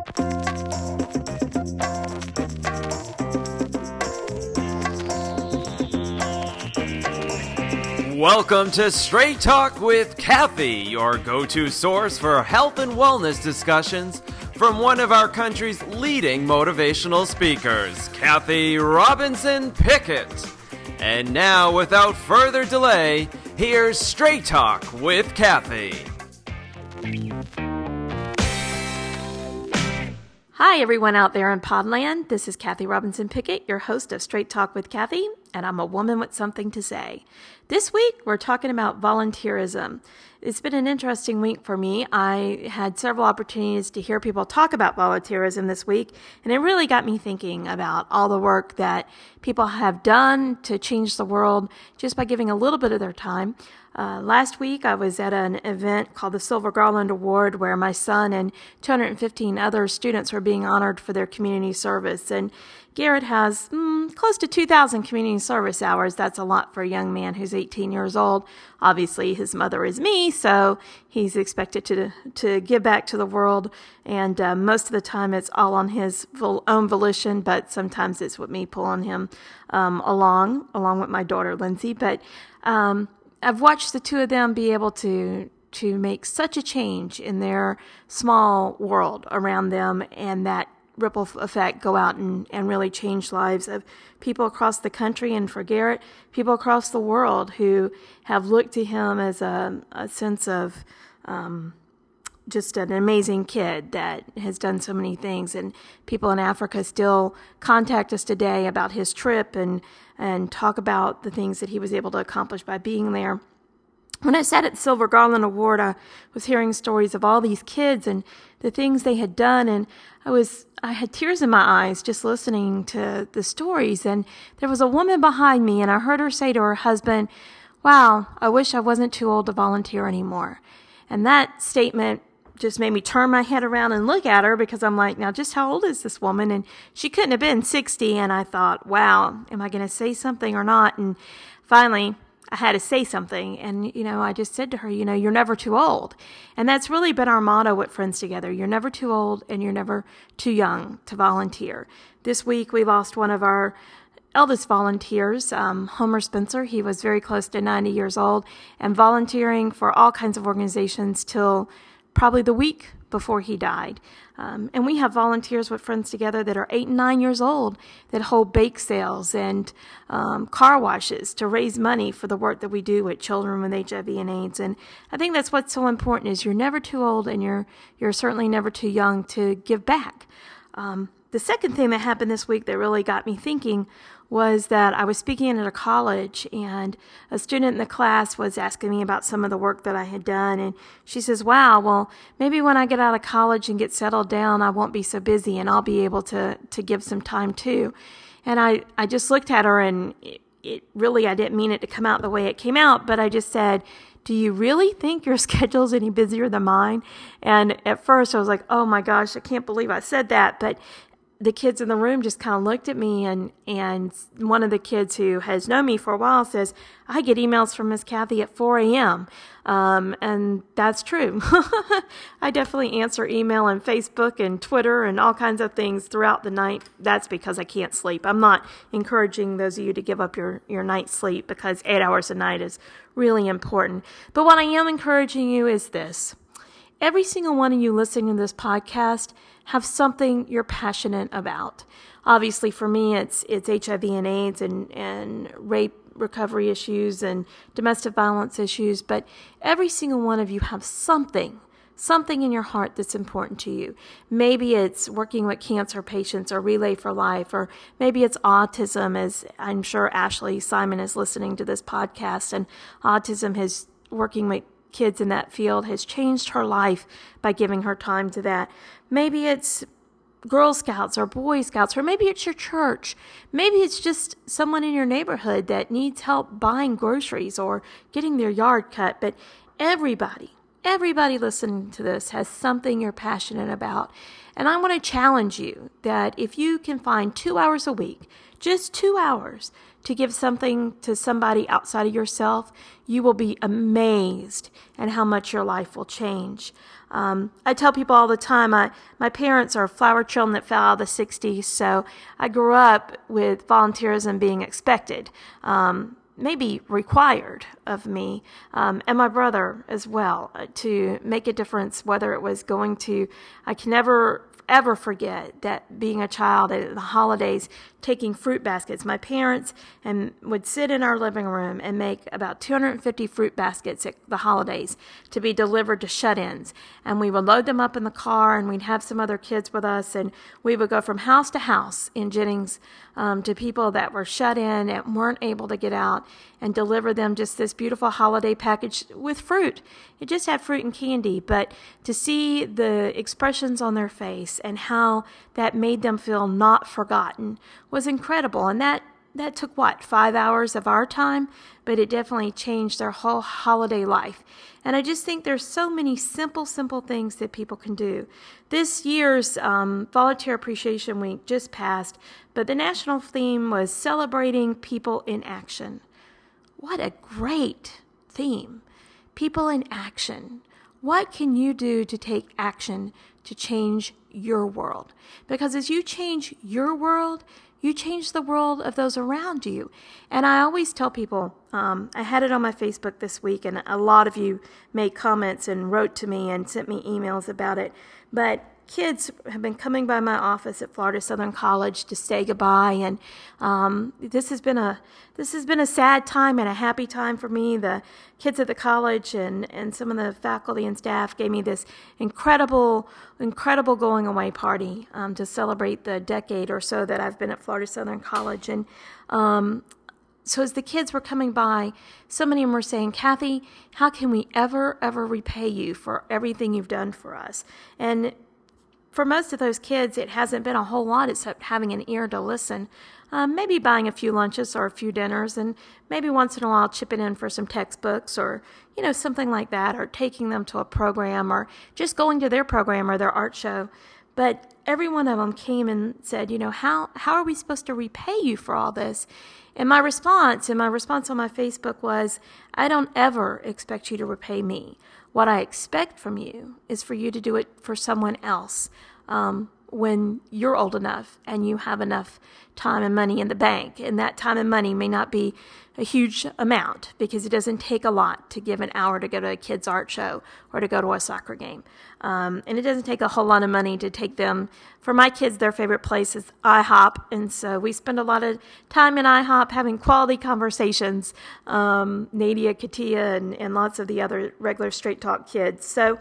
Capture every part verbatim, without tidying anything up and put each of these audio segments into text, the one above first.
Welcome to Straight Talk with Kathy, your go-to source for health and wellness discussions from one of our country's leading motivational speakers, Kathy Robinson Pickett. And now, without further delay, here's Straight Talk with Kathy. Hi, everyone out there in Podland. This is Kathy Robinson Pickett, your host of Straight Talk with Kathy, and I'm a woman with something to say. This week, we're talking about volunteerism. It's been an interesting week for me. I had several opportunities to hear people talk about volunteerism this week, and it really got me thinking about all the work that people have done to change the world just by giving a little bit of their time. Uh, last week, I was at an event called the Silver Garland Award where my son and two hundred fifteen other students were being honored for their community service. And Garrett has mm, close to two thousand community service hours. That's a lot for a young man who's eighteen years old. Obviously, his mother is me, so he's expected to to give back to the world. And uh, most of the time, it's all on his own volition, but sometimes it's with me pulling him um, along, along with my daughter, Lindsay. But um, I've watched the two of them be able to to make such a change in their small world around them, and that ripple effect go out and, and really change lives of people across the country, and for Garrett, people across the world who have looked to him as a, a sense of um, just an amazing kid that has done so many things. And people in Africa still contact us today about his trip and and talk about the things that he was able to accomplish by being there. When I sat at the Silver Garland Award, I was hearing stories of all these kids and the things they had done, and I was I had tears in my eyes just listening to the stories. And there was a woman behind me, and I heard her say to her husband, "Wow, I wish I wasn't too old to volunteer anymore." And that statement just made me turn my head around and look at her, because I'm like, now just how old is this woman? And she couldn't have been sixty. And I thought, wow, am I going to say something or not? And finally, I had to say something. And, you know, I just said to her, you know, you're never too old. And that's really been our motto at Friends Together. You're never too old and you're never too young to volunteer. This week, we lost one of our eldest volunteers, um, Homer Spencer. He was very close to ninety years old and volunteering for all kinds of organizations till probably the week before he died. Um, and we have volunteers with Friends Together that are eight and nine years old that hold bake sales and um, car washes to raise money for the work that we do with children with H I V and AIDS. And I think that's what's so important, is you're never too old and you're you're certainly never too young to give back. Um, the second thing that happened this week that really got me thinking was that I was speaking at a college, and a student in the class was asking me about some of the work that I had done. And she says, wow, well, maybe when I get out of college and get settled down, I won't be so busy and I'll be able to, to give some time too. And I, I just looked at her, and it, it really, I didn't mean it to come out the way it came out, but I just said, do you really think your schedule's any busier than mine? And at first I was like, oh my gosh, I can't believe I said that. But the kids in the room just kind of looked at me, and, and one of the kids who has known me for a while says, I get emails from Miss Kathy at four a.m. Um, and that's true. I definitely answer email and Facebook and Twitter and all kinds of things throughout the night. That's because I can't sleep. I'm not encouraging those of you to give up your, your night sleep, because eight hours a night is really important. But what I am encouraging you is this. Every single one of you listening to this podcast have something you're passionate about. Obviously, for me, it's it's H I V and AIDS and, and rape recovery issues and domestic violence issues. But every single one of you have something, something in your heart that's important to you. Maybe it's working with cancer patients or Relay for Life, or maybe it's autism, as I'm sure Ashley Simon is listening to this podcast, and autism has working with kids in that field has changed her life by giving her time to that. Maybe it's Girl Scouts or Boy Scouts, or maybe it's your church. Maybe it's just someone in your neighborhood that needs help buying groceries or getting their yard cut. But everybody, everybody listening to this has something you're passionate about. And I want to challenge you that if you can find two hours a week, just two hours, to give something to somebody outside of yourself, you will be amazed at how much your life will change. Um, I tell people all the time, I, my parents are flower children that fell out of the sixties, so I grew up with volunteerism being expected, um, maybe required of me, um, and my brother as well, uh, to make a difference, whether it was going to, I can never ever forget that being a child at the holidays, taking fruit baskets. My parents and would sit in our living room and make about two hundred fifty fruit baskets at the holidays to be delivered to shut-ins. And we would load them up in the car, and we'd have some other kids with us, and we would go from house to house in Jennings um, to people that were shut in and weren't able to get out, and deliver them just this beautiful holiday package with fruit. It just had fruit and candy, but to see the expressions on their face and how that made them feel not forgotten was incredible. And that, that took, what, five hours of our time? But it definitely changed their whole holiday life. And I just think there's so many simple, simple things that people can do. This year's um, Volunteer Appreciation Week just passed, but the national theme was Celebrating People in Action. What a great theme. People in action. What can you do to take action to change your world? Because as you change your world, you change the world of those around you. And I always tell people, um, I had it on my Facebook this week, and a lot of you made comments and wrote to me and sent me emails about it. But kids have been coming by my office at Florida Southern College to say goodbye, and um, this has been a this has been a sad time and a happy time for me. The kids at the college and, and some of the faculty and staff gave me this incredible, incredible going away party um, to celebrate the decade or so that I've been at Florida Southern College. And um, so as the kids were coming by, so many of them were saying, Kathy, how can we ever, ever repay you for everything you've done for us? And for most of those kids, it hasn't been a whole lot except having an ear to listen, um, maybe buying a few lunches or a few dinners, and maybe once in a while chipping in for some textbooks or, you know, something like that, or taking them to a program or just going to their program or their art show. But every one of them came and said, you know, how, how are we supposed to repay you for all this? And my response, and my response on my Facebook was, I don't ever expect you to repay me. What I expect from you is for you to do it for someone else um, when you're old enough and you have enough time and money in the bank. And that time and money may not be a huge amount, because it doesn't take a lot to give an hour to go to a kid's art show or to go to a soccer game. Um, and it doesn't take a whole lot of money to take them. For my kids, their favorite place is IHOP. And so we spend a lot of time in IHOP having quality conversations, um, Nadia, Katia, and, and lots of the other regular Straight Talk kids. So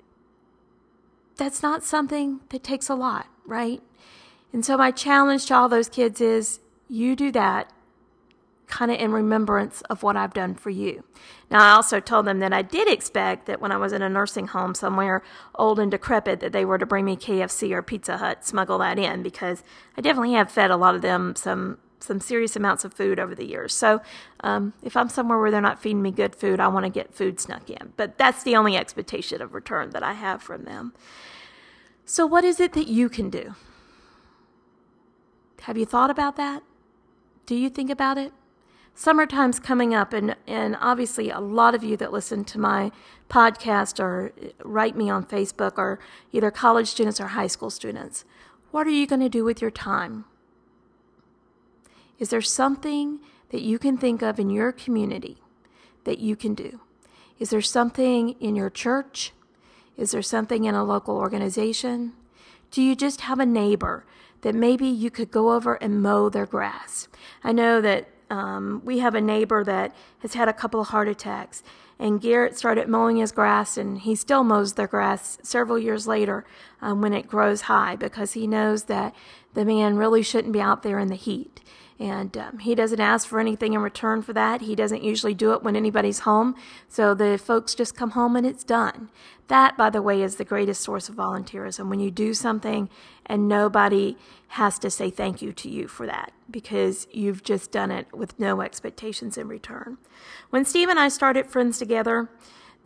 that's not something that takes a lot, right? And so my challenge to all those kids is, you do that kind of in remembrance of what I've done for you. Now, I also told them that I did expect that when I was in a nursing home somewhere old and decrepit, that they were to bring me K F C or Pizza Hut, smuggle that in, because I definitely have fed a lot of them some some serious amounts of food over the years. So um, if I'm somewhere where they're not feeding me good food, I want to get food snuck in. But that's the only expectation of return that I have from them. So what is it that you can do? Have you thought about that? Do you think about it? Summertime's coming up, and, and obviously a lot of you that listen to my podcast or write me on Facebook are either college students or high school students. What are you going to do with your time? Is there something that you can think of in your community that you can do? Is there something in your church? Is there something in a local organization? Do you just have a neighbor that maybe you could go over and mow their grass? I know that Um, we have a neighbor that has had a couple of heart attacks, and Garrett started mowing his grass, and he still mows their grass several years later um, when it grows high, because he knows that the man really shouldn't be out there in the heat. And um, he doesn't ask for anything in return for that. He doesn't usually do it when anybody's home. So the folks just come home and it's done. That, by the way, is the greatest source of volunteerism. When you do something and nobody has to say thank you to you for that, because you've just done it with no expectations in return. When Steve and I started Friends Together,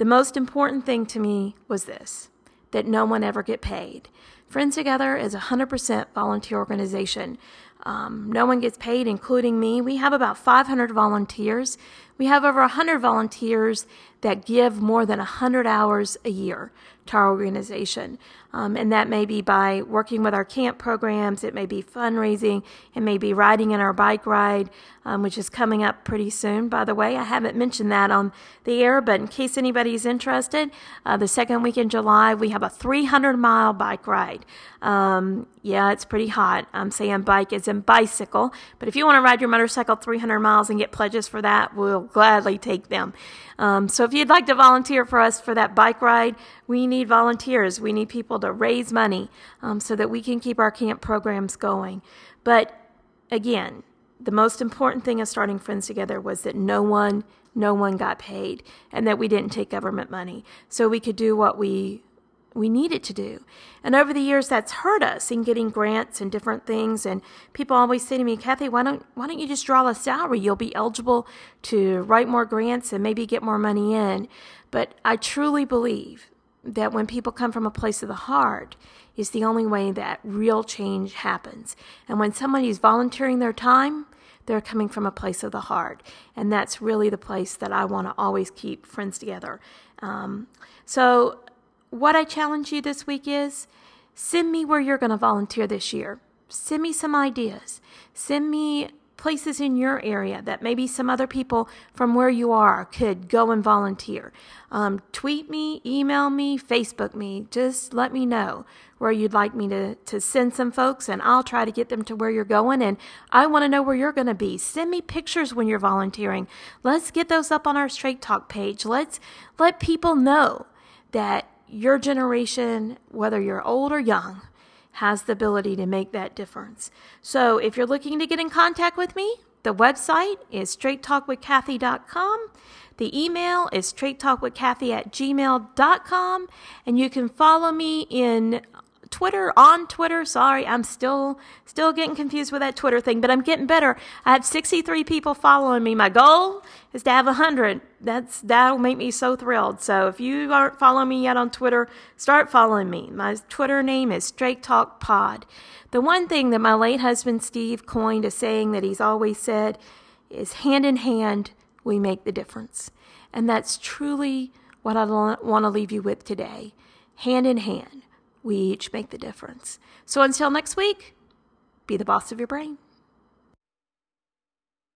the most important thing to me was this, that no one ever get paid. Friends Together is a one hundred percent volunteer organization. Um, no one gets paid, including me. We have about five hundred volunteers. We have over one hundred volunteers that give more than one hundred hours a year to our organization. Um, and that may be by working with our camp programs. It may be fundraising. It may be riding in our bike ride, um, which is coming up pretty soon, by the way. I haven't mentioned that on the air, but in case anybody's interested, uh, the second week in July, we have a three hundred mile bike ride. Um, yeah, it's pretty hot. I'm saying bike as in bicycle, but if you want to ride your motorcycle three hundred miles and get pledges for that, we'll gladly take them. Um, so if you'd like to volunteer for us for that bike ride, we need volunteers. We need people to raise money um, so that we can keep our camp programs going. But again, the most important thing of starting Friends Together was that no one, no one got paid, and that we didn't take government money, so we could do what we we needed to do. And over the years, that's hurt us in getting grants and different things. And people always say to me, Kathy, why don't why don't you just draw a salary? You'll be eligible to write more grants and maybe get more money in. But I truly believe that when people come from a place of the heart is the only way that real change happens. And when somebody's volunteering their time, they're coming from a place of the heart. And that's really the place that I want to always keep Friends Together. Um, so what I challenge you this week is, send me where you're going to volunteer this year. Send me some ideas. Send me places in your area that maybe some other people from where you are could go and volunteer. Um, tweet me, email me, Facebook me. Just let me know where you'd like me to, to send some folks, and I'll try to get them to where you're going. And I want to know where you're going to be. Send me pictures when you're volunteering. Let's get those up on our Straight Talk page. Let's let people know that your generation, whether you're old or young, has the ability to make that difference. So if you're looking to get in contact with me, the website is straight talk with kathy dot com. The email is straight talk with kathy at gmail dot com. And you can follow me in Twitter, on Twitter. Sorry, I'm still still getting confused with that Twitter thing, but I'm getting better. I have sixty-three people following me. My goal is to have one hundred. That's that'll make me so thrilled. So if you aren't following me yet on Twitter, start following me. My Twitter name is Straight Talk Pod. The one thing that my late husband Steve coined a saying that he's always said is, hand in hand, we make the difference. And that's truly what I want to leave you with today. Hand in hand, we each make the difference. So until next week, be the boss of your brain.